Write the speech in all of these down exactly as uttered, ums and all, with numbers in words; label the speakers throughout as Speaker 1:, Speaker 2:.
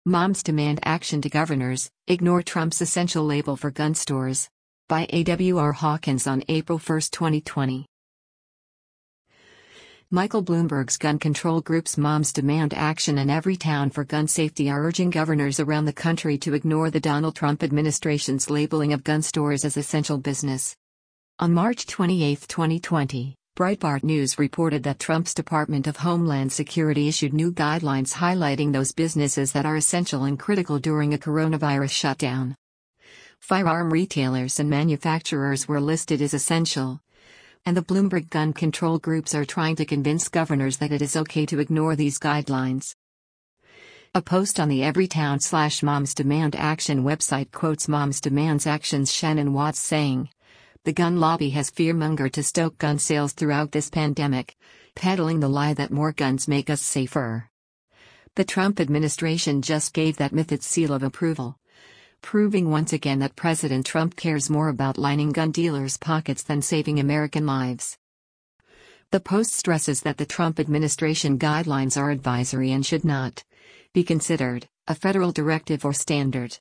Speaker 1: Moms demand action to governors, ignore Trump's essential label for gun stores. By A W R Hawkins on April first, twenty twenty. Michael Bloomberg's gun control group's Moms Demand Action in Every Town for Gun Safety are urging governors around the country to ignore the Donald Trump administration's labeling of gun stores as essential business. On March twenty-eighth, twenty twenty, Breitbart News reported that Trump's Department of Homeland Security issued new guidelines highlighting those businesses that are essential and critical during a coronavirus shutdown. Firearm retailers and manufacturers were listed as essential, and the Bloomberg gun control groups are trying to convince governors that it is okay to ignore these guidelines. A post on the Everytown slash Moms Demand Action website quotes Moms Demands Action's Shannon Watts saying, "The gun lobby has fearmongered to stoke gun sales throughout this pandemic, peddling the lie that more guns make us safer. The Trump administration just gave that myth its seal of approval, proving once again that President Trump cares more about lining gun dealers' pockets than saving American lives." The post stresses that the Trump administration guidelines are advisory and should not be considered a federal directive or standard.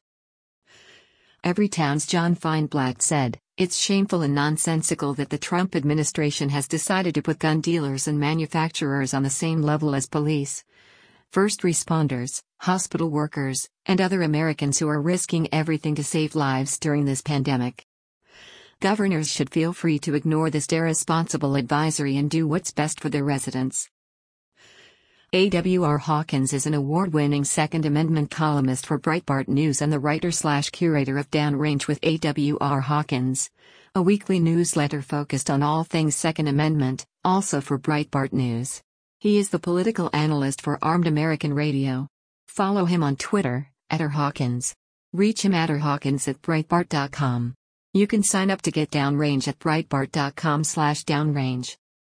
Speaker 1: Everytown's John Feinblatt said, "It's shameful and nonsensical that the Trump administration has decided to put gun dealers and manufacturers on the same level as police, first responders, hospital workers, and other Americans who are risking everything to save lives during this pandemic. Governors should feel free to ignore this irresponsible advisory and do what's best for their residents." A W R Hawkins is an award-winning Second Amendment columnist for Breitbart News and the writer-slash-curator of Downrange with A W R Hawkins, a weekly newsletter focused on all things Second Amendment, also for Breitbart News. He is the political analyst for Armed American Radio. Follow him on Twitter, at rhawkins. Reach him at rhawkins at breitbart dot com. You can sign up to get Downrange at breitbart dot com slash downrange.